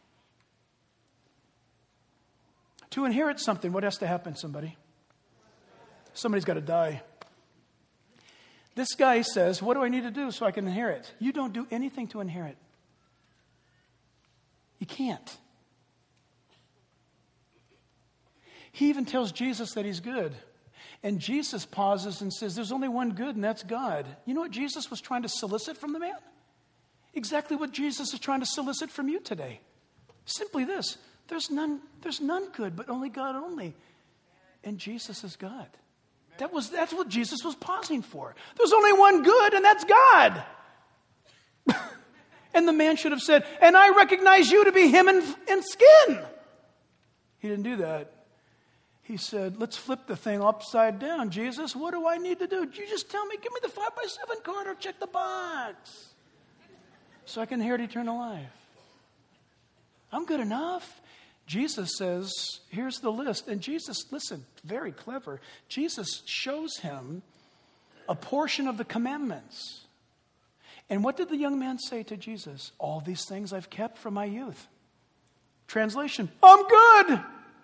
To inherit something, what has to happen, somebody? Somebody's got to die. This guy says, what do I need to do so I can inherit? You don't do anything to inherit. You can't. He even tells Jesus that he's good. And Jesus pauses and says, there's only one good, and that's God. You know what Jesus was trying to solicit from the man? Exactly what Jesus is trying to solicit from you today. Simply this. There's none good, but only God only. And Jesus is God. That's what Jesus was pausing for. There's only one good, and that's God. And the man should have said, and I recognize you to be him in skin. He didn't do that. He said, let's flip the thing upside down. Jesus, what do I need to do? You just tell me, give me the 5x7 card or check the box so I can inherit eternal life. I'm good enough. Jesus says, here's the list. And Jesus, listen, very clever. Jesus shows him a portion of the commandments. And what did the young man say to Jesus? All these things I've kept from my youth. Translation, I'm good.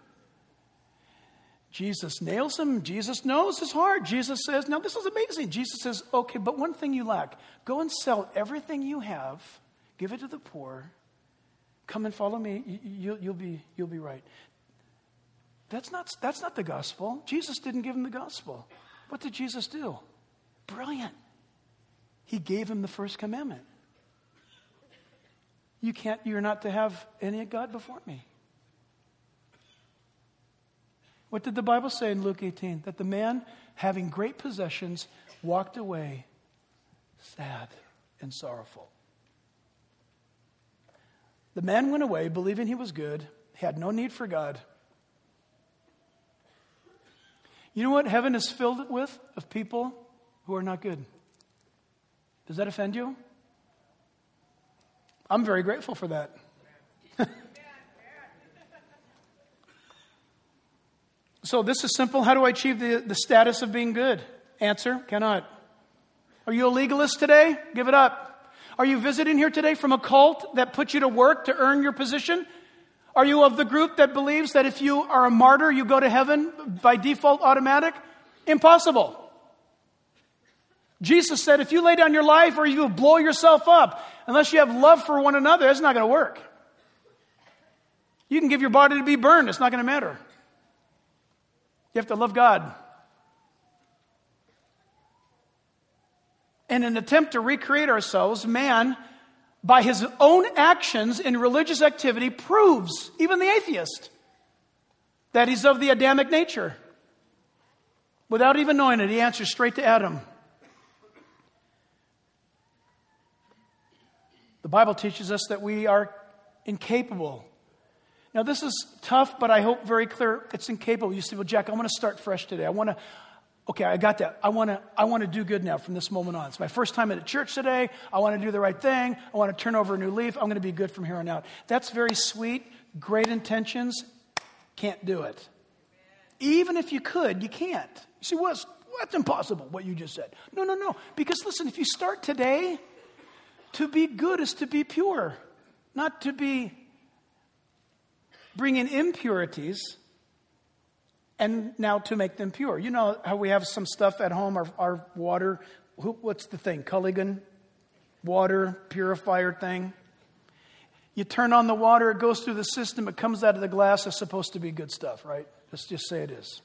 Jesus nails him. Jesus knows his heart. Jesus says, now this is amazing. Jesus says, okay, but one thing you lack. Go and sell everything you have. Give it to the poor. Come and follow me. You'll be right. That's not the gospel. Jesus didn't give him the gospel. What did Jesus do? Brilliant. He gave him the first commandment. You're not to have any God before me. What did the Bible say in Luke 18? That the man, having great possessions, walked away sad and sorrowful. The man went away believing he was good, had no need for God. You know what heaven is filled with? Of people who are not good. Does that offend you? I'm very grateful for that. So this is simple. How do I achieve the status of being good? Answer, cannot. Are you a legalist today? Give it up. Are you visiting here today from a cult that puts you to work to earn your position? Are you of the group that believes that if you are a martyr, you go to heaven by default automatic? Impossible. Jesus said if you lay down your life or you blow yourself up, unless you have love for one another, it's not going to work. You can give your body to be burned. It's not going to matter. You have to love God. In an attempt to recreate ourselves, man, by his own actions in religious activity, proves, even the atheist, that he's of the Adamic nature. Without even knowing it, he answers straight to Adam. The Bible teaches us that we are incapable. Now, this is tough, but I hope very clear. It's incapable. You say, well, Jack, I want to start fresh today. I got that. I want to do good now from this moment on. It's my first time at a church today. I want to do the right thing. I want to turn over a new leaf. I'm going to be good from here on out. That's very sweet, great intentions. Can't do it. Even if you could, you can't. You say, well, that's impossible, what you just said. No. Because listen, if you start today, to be good is to be pure, not to be bringing impurities and now to make them pure. You know how we have some stuff at home, our water, what's the thing? Culligan water purifier thing. You turn on the water, it goes through the system, it comes out of the glass. It's supposed to be good stuff, right? Let's just say it is.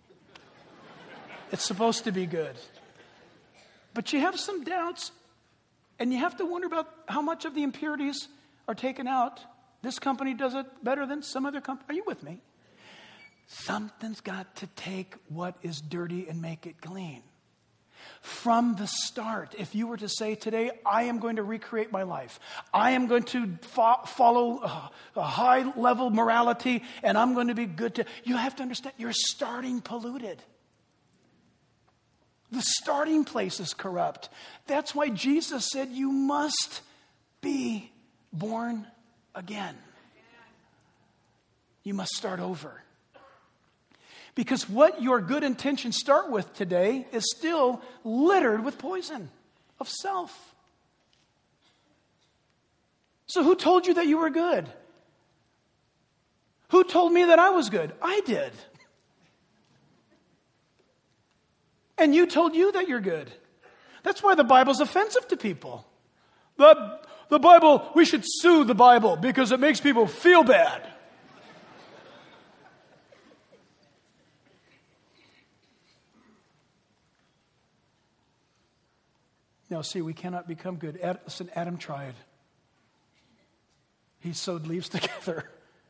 It's supposed to be good. But you have some doubts, and you have to wonder about how much of the impurities are taken out. This company does it better than some other company. Are you with me? Something's got to take what is dirty and make it clean. From the start, if you were to say today, I am going to recreate my life. I am going to follow a high-level morality, and I'm going to be good you have to understand, you're starting polluted. The starting place is corrupt. That's why Jesus said you must be born again. You must start over. Because what your good intentions start with today is still littered with poison of self. So who told you that you were good? Who told me that I was good? I did. And you told you that you're good. That's why the Bible's offensive to people. The Bible, we should sue the Bible because it makes people feel bad. No, see, we cannot become good. Listen, Adam tried. He sewed leaves together.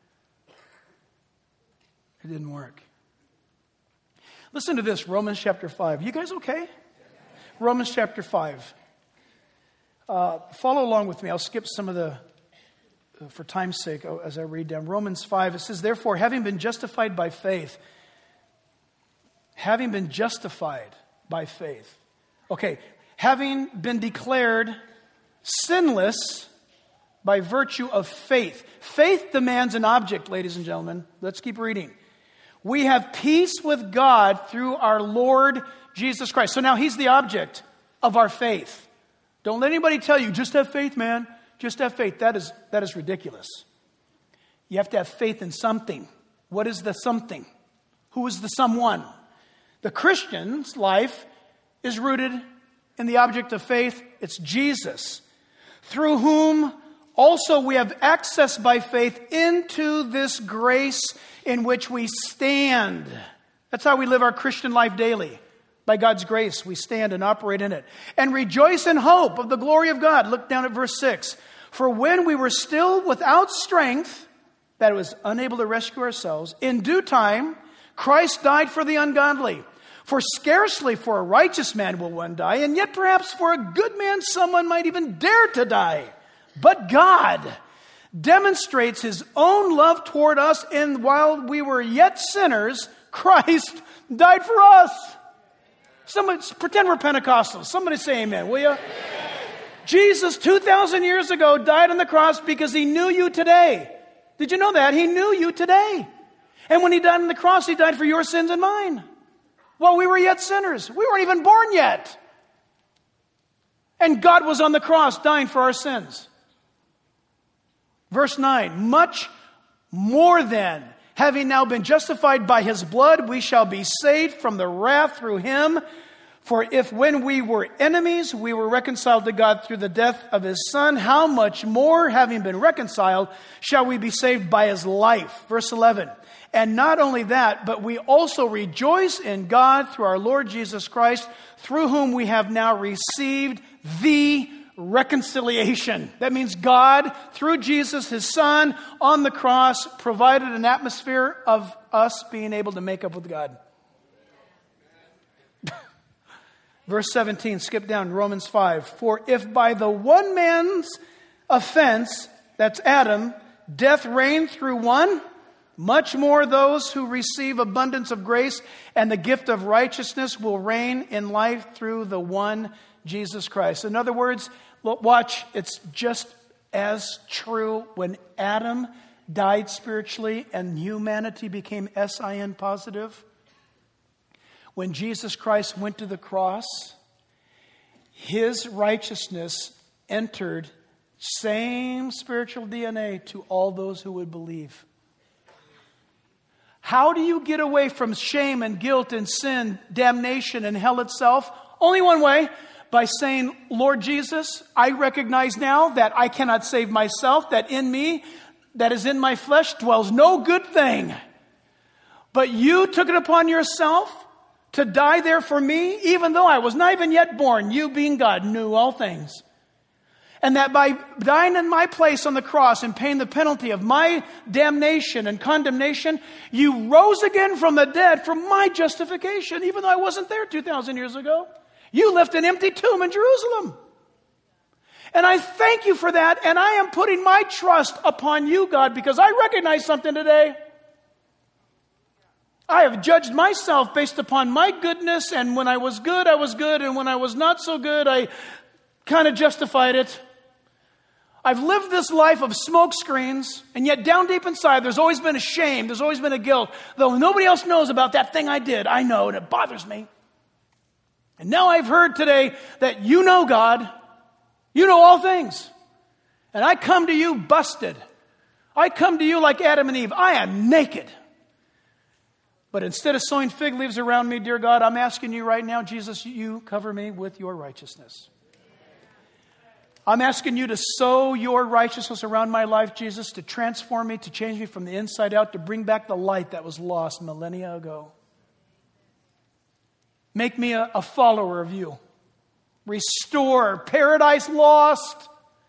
It didn't work. Listen to this, Romans chapter 5. You guys okay? Romans chapter 5. Follow along with me. I'll skip some of the, for time's sake, as I read down. Romans 5, it says, therefore, having been justified by faith. Having been justified by faith. Okay, having been declared sinless by virtue of faith. Faith demands an object, ladies and gentlemen. Let's keep reading. We have peace with God through our Lord Jesus Christ. So now He's the object of our faith. Don't let anybody tell you, just have faith, man. Just have faith. That is ridiculous. You have to have faith in something. What is the something? Who is the someone? The Christian's life is rooted in the object of faith. It's Jesus, through whom also we have access by faith into this grace in which we stand. That's how we live our Christian life daily. By God's grace, we stand and operate in it. And rejoice in hope of the glory of God. Look down at verse 6. For when we were still without strength, that was unable to rescue ourselves, in due time, Christ died for the ungodly. For scarcely for a righteous man will one die, and yet perhaps for a good man someone might even dare to die. But God demonstrates His own love toward us, and while we were yet sinners, Christ died for us. Somebody pretend we're Pentecostals. Somebody say amen, will you? Jesus, 2,000 years ago, died on the cross because He knew you today. Did you know that? He knew you today. And when He died on the cross, He died for your sins and mine. While we were yet sinners. We weren't even born yet. And God was on the cross dying for our sins. Verse 9, much more than, having now been justified by His blood, we shall be saved from the wrath through Him. For if when we were enemies, we were reconciled to God through the death of His Son, how much more, having been reconciled, shall we be saved by His life? Verse 11, and not only that, but we also rejoice in God through our Lord Jesus Christ, through whom we have now received the reconciliation. That means God, through Jesus, His Son, on the cross, provided an atmosphere of us being able to make up with God. Verse 17, skip down, Romans 5. For if by the one man's offense, that's Adam, death reigned through one, much more those who receive abundance of grace and the gift of righteousness will reign in life through the one Jesus Christ. In other words, watch, it's just as true when Adam died spiritually and humanity became SIN positive. When Jesus Christ went to the cross, His righteousness entered same spiritual DNA to all those who would believe. How do you get away from shame and guilt and sin, damnation and hell itself? Only one way, by saying, Lord Jesus, I recognize now that I cannot save myself, that in me, that is in my flesh, dwells no good thing. But you took it upon yourself to die there for me, even though I was not even yet born. You, being God, knew all things. And that by dying in my place on the cross and paying the penalty of my damnation and condemnation, you rose again from the dead for my justification, even though I wasn't there 2,000 years ago. You left an empty tomb in Jerusalem. And I thank you for that, and I am putting my trust upon you, God, because I recognize something today. I have judged myself based upon my goodness, and when I was good, and when I was not so good, I kind of justified it. I've lived this life of smoke screens, and yet down deep inside, there's always been a shame. There's always been a guilt. Though nobody else knows about that thing I did, I know, and it bothers me. And now I've heard today that you know God. You know all things. And I come to you busted. I come to you like Adam and Eve. I am naked. But instead of sowing fig leaves around me, dear God, I'm asking you right now, Jesus, you cover me with your righteousness. I'm asking you to sow your righteousness around my life, Jesus, to transform me, to change me from the inside out, to bring back the light that was lost millennia ago. Make me a follower of you. Restore paradise lost.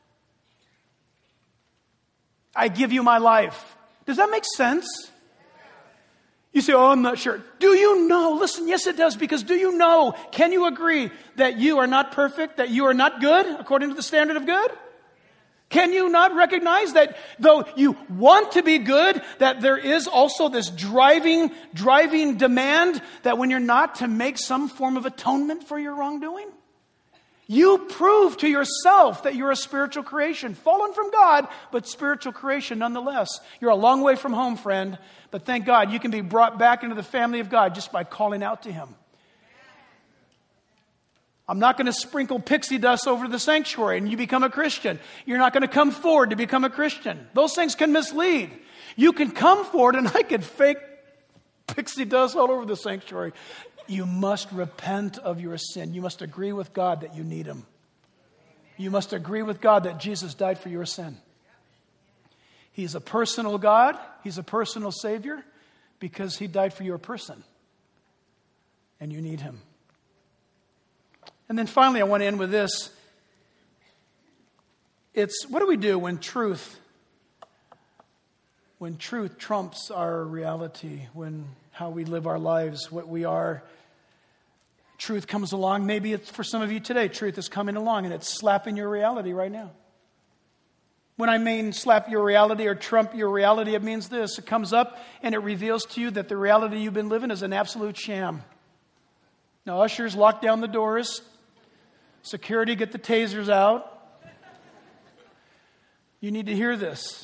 I give you my life. Does that make sense? You say, oh, I'm not sure. Do you know? Listen, yes it does, because do you know? Can you agree that you are not perfect, that you are not good according to the standard of good? Can you not recognize that though you want to be good, that there is also this driving demand that when you're not, to make some form of atonement for your wrongdoing? You prove to yourself that you're a spiritual creation, fallen from God, but spiritual creation nonetheless. You're a long way from home, friend, but thank God you can be brought back into the family of God just by calling out to Him. I'm not going to sprinkle pixie dust over the sanctuary and you become a Christian. You're not going to come forward to become a Christian. Those things can mislead. You can come forward and I could fake pixie dust all over the sanctuary. You must repent of your sin. You must agree with God that you need Him. You must agree with God that Jesus died for your sin. He's a personal God. He's a personal Savior because He died for your person. And you need Him. And then finally, I want to end with this. It's, what do we do when truth trumps our reality, when how we live our lives, what we are? Truth comes along. Maybe it's for some of you today, truth is coming along and it's slapping your reality right now. When I mean slap your reality or trump your reality, it means this. It comes up and it reveals to you that the reality you've been living is an absolute sham. Now, ushers, lock down the doors. Security, get the tasers out. You need to hear this.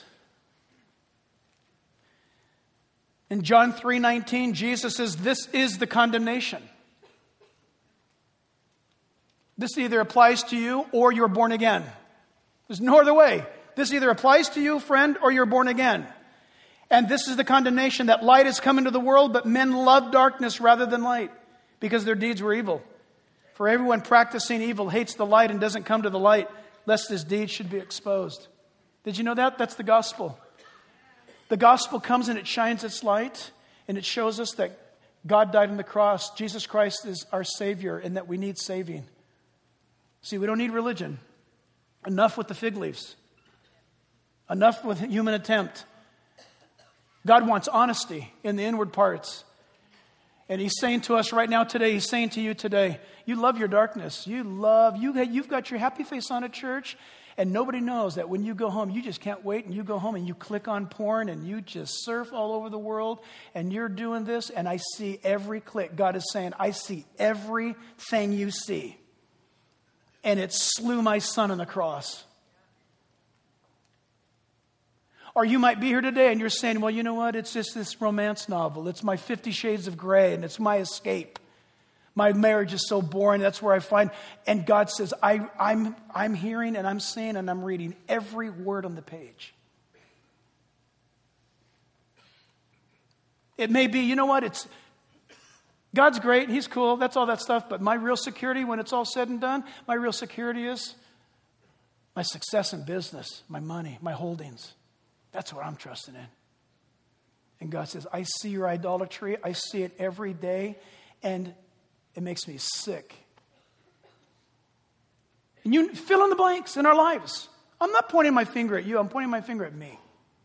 In John 3:19, Jesus says, this is the condemnation. This either applies to you or you're born again. There's no other way. This either applies to you, friend, or you're born again. And this is the condemnation, that light has come into the world, but men love darkness rather than light, because their deeds were evil. For everyone practicing evil hates the light and doesn't come to the light, lest his deeds should be exposed. Did you know that? That's the gospel. The gospel comes and it shines its light, and it shows us that God died on the cross. Jesus Christ is our Savior, and that we need saving. See, we don't need religion. Enough with the fig leaves. Enough with human attempt. God wants honesty in the inward parts. And He's saying to us right now today, He's saying to you today, you love your darkness. You've got your happy face on at church, and nobody knows that when you go home, you just can't wait, and you go home and you click on porn and you just surf all over the world and you're doing this, and I see every click. God is saying, I see everything you see. And it slew my son on the cross. Or you might be here today and you're saying, well, you know what? It's just this romance novel. It's my 50 Shades of Grey and it's my escape. My marriage is so boring. That's where I find. And God says, I'm hearing and I'm seeing and I'm reading every word on the page. It may be, you know what? God's great. He's cool. That's all that stuff. But my real security, when it's all said and done, my real security is my success in business, my money, my holdings. That's what I'm trusting in. And God says, I see your idolatry. I see it every day. And it makes me sick. And you fill in the blanks in our lives. I'm not pointing my finger at you. I'm pointing my finger at me.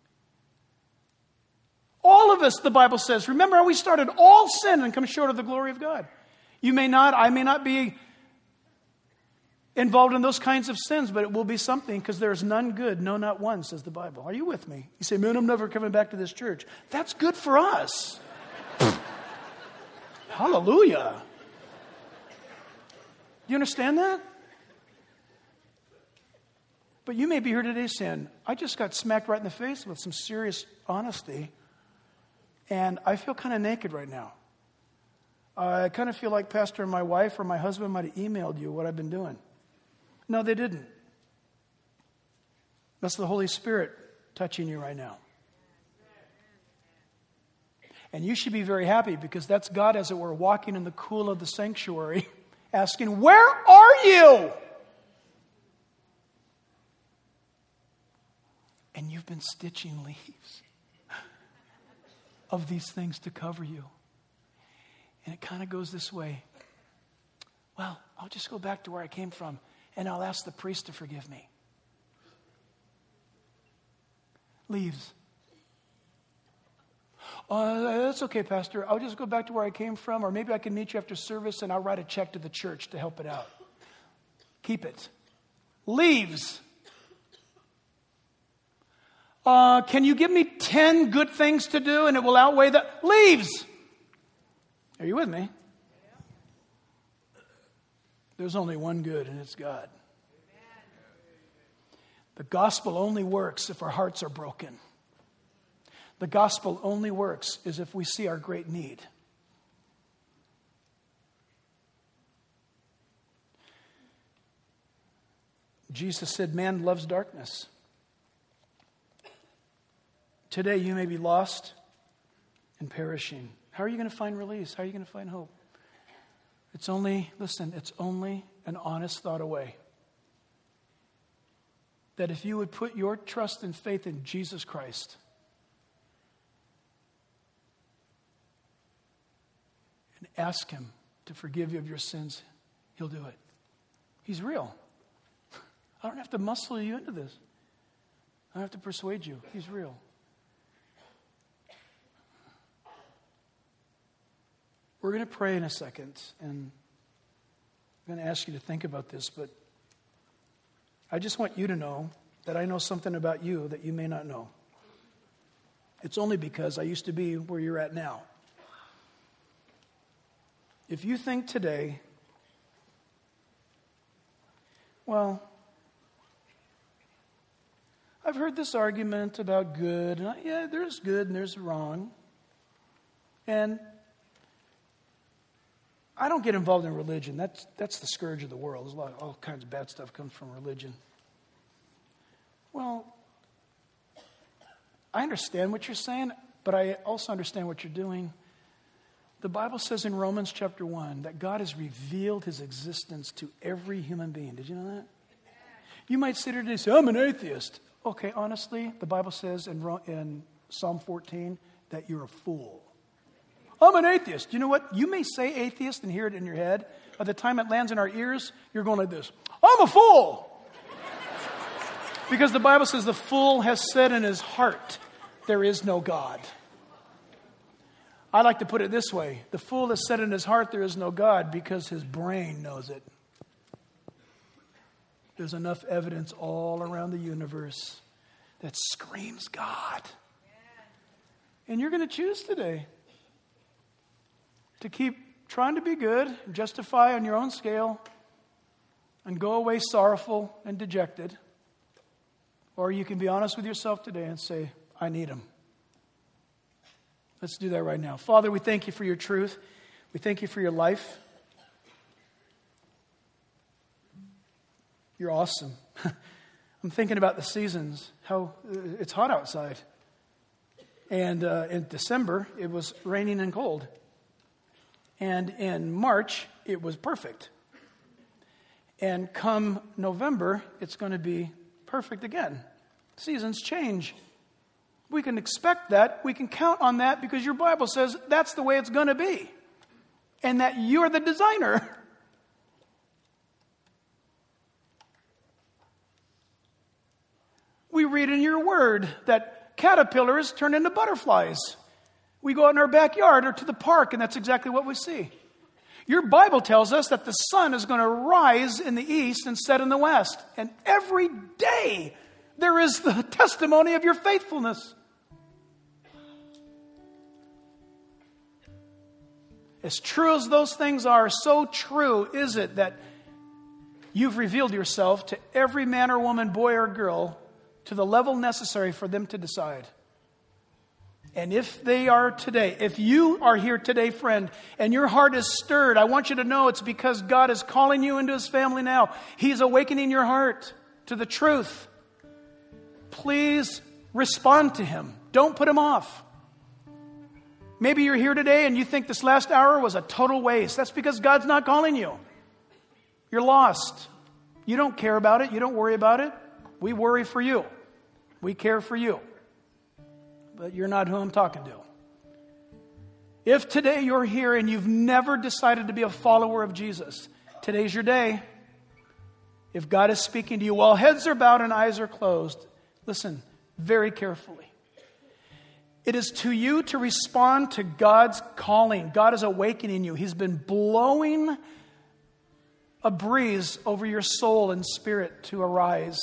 All of us, the Bible says, remember how we started, all sin and come short of the glory of God. You may not, I may not be involved in those kinds of sins, but it will be something, because there's none good, no, not one, says the Bible. Are you with me? You say, man, I'm never coming back to this church. That's good for us. Hallelujah. Do you understand that? But you may be here today saying, I just got smacked right in the face with some serious honesty, and I feel kind of naked right now. I kind of feel like Pastor and my wife or my husband might have emailed you what I've been doing. No, they didn't. That's the Holy Spirit touching you right now. And you should be very happy because that's God, as it were, walking in the cool of the sanctuary, asking, where are you? And you've been stitching leaves of these things to cover you. And it kind of goes this way. Well, I'll just go back to where I came from and I'll ask the priest to forgive me. Leaves. That's okay, Pastor. I'll just go back to where I came from, or maybe I can meet you after service and I'll write a check to the church to help it out. Keep it. Leaves. Can you give me 10 good things to do and it will outweigh the leaves? Are you with me? There's only one good, and it's God. The gospel only works if our hearts are broken. The gospel only works is if we see our great need. Jesus said, man loves darkness. Today you may be lost and perishing. How are you going to find release? How are you going to find hope? It's only an honest thought away. That if you would put your trust and faith in Jesus Christ, and ask Him to forgive you of your sins, He'll do it. He's real. I don't have to muscle you into this. I don't have to persuade you. He's real. We're going to pray in a second, and I'm going to ask you to think about this, but I just want you to know that I know something about you that you may not know. It's only because I used to be where you're at now. If you think today, well, I've heard this argument about good, and yeah, there's good and there's wrong, and I don't get involved in religion. That's the scourge of the world. There's all kinds of bad stuff comes from religion. Well, I understand what you're saying, but I also understand what you're doing. The Bible says in Romans chapter 1 that God has revealed His existence to every human being. Did you know that? You might sit here today and say, I'm an atheist. Okay, honestly, the Bible says in Psalm 14 that you're a fool. I'm an atheist. You know what? You may say atheist and hear it in your head. By the time it lands in our ears, you're going like this. I'm a fool. Because the Bible says the fool has said in his heart, there is no God. I like to put it this way. The fool has said in his heart, there is no God, because his brain knows it. There's enough evidence all around the universe that screams God. And you're going to choose today to keep trying to be good, justify on your own scale, and go away sorrowful and dejected. Or you can be honest with yourself today and say, I need Him. Let's do that right now. Father, we thank You for Your truth. We thank You for Your life. You're awesome. I'm thinking about the seasons, how it's hot outside. And in December, it was raining and cold. And in March, it was perfect. And come November, it's going to be perfect again. Seasons change. We can expect that. We can count on that because your Bible says that's the way it's going to be. And that you're the designer. We read in your word that caterpillars turn into butterflies. We go out in our backyard or to the park, and that's exactly what we see. Your Bible tells us that the sun is going to rise in the east and set in the west. And every day there is the testimony of your faithfulness. As true as those things are, so true is it that you've revealed yourself to every man or woman, boy or girl, to the level necessary for them to decide. And if you are here today, friend, and your heart is stirred, I want you to know it's because God is calling you into His family now. He's awakening your heart to the truth. Please respond to Him. Don't put Him off. Maybe you're here today and you think this last hour was a total waste. That's because God's not calling you. You're lost. You don't care about it. You don't worry about it. We worry for you. We care for you. But you're not who I'm talking to. If today you're here and you've never decided to be a follower of Jesus, today's your day. If God is speaking to you while heads are bowed and eyes are closed, listen very carefully. It is to you to respond to God's calling. God is awakening you. He's been blowing a breeze over your soul and spirit to arise.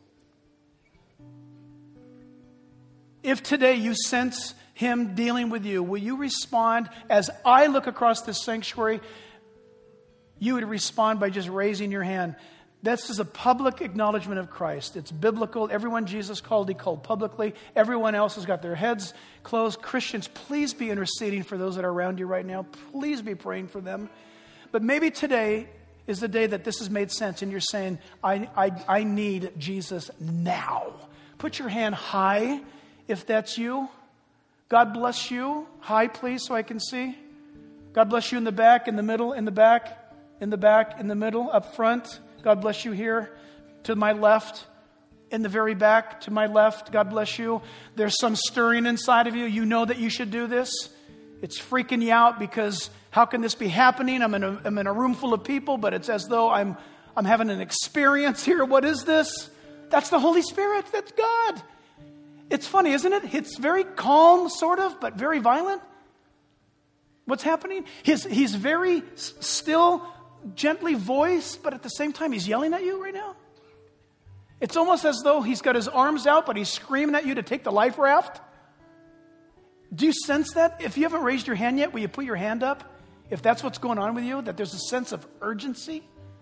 If today you sense Him dealing with you, will you respond as I look across this sanctuary? You would respond by just raising your hand. This is a public acknowledgement of Christ. It's biblical. Everyone Jesus called, He called publicly. Everyone else has got their heads closed. Christians, please be interceding for those that are around you right now. Please be praying for them. But maybe today is the day that this has made sense and you're saying, I need Jesus now. Put your hand high if that's you. God bless you. High, please, so I can see. God bless you in the back, in the middle, in the back, in the back, in the middle, up front. God bless you here to my left, in the very back to my left. God bless you. There's some stirring inside of you. You know that you should do this. It's freaking you out because how can this be happening? I'm in a room full of people, but it's as though I'm having an experience here. What is this? That's the Holy Spirit. That's God. It's funny, isn't it? It's very calm, sort of, but very violent. What's happening? He's very still, gently voiced, but at the same time, He's yelling at you right now. It's almost as though He's got His arms out, but He's screaming at you to take the life raft. Do you sense that? If you haven't raised your hand yet, will you put your hand up? If that's what's going on with you, that there's a sense of urgency.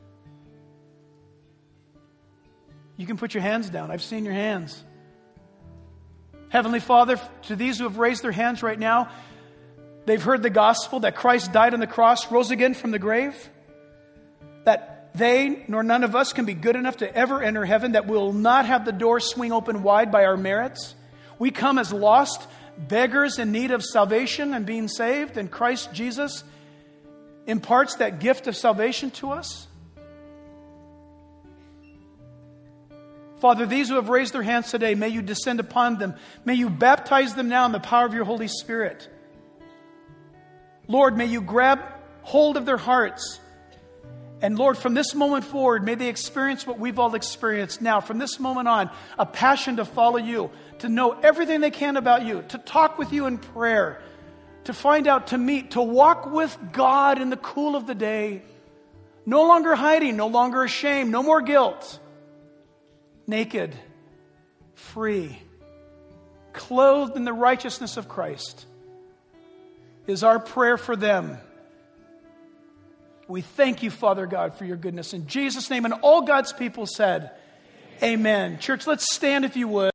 You can put your hands down. I've seen your hands. Heavenly Father, to these who have raised their hands right now, they've heard the gospel that Christ died on the cross, rose again from the grave, that they nor none of us can be good enough to ever enter heaven, that we'll not have the door swing open wide by our merits. We come as lost beggars in need of salvation and being saved, and Christ Jesus imparts that gift of salvation to us. Father, these who have raised their hands today, may you descend upon them. May you baptize them now in the power of your Holy Spirit. Lord, may you grab hold of their hearts. And Lord, from this moment forward, may they experience what we've all experienced now. From this moment on, a passion to follow you, to know everything they can about you, to talk with you in prayer, to find out, to meet, to walk with God in the cool of the day. No longer hiding, no longer ashamed, no more guilt. Naked, free, clothed in the righteousness of Christ is our prayer for them. We thank you, Father God, for your goodness. In Jesus' name, and all God's people said, Amen. Church, let's stand if you would.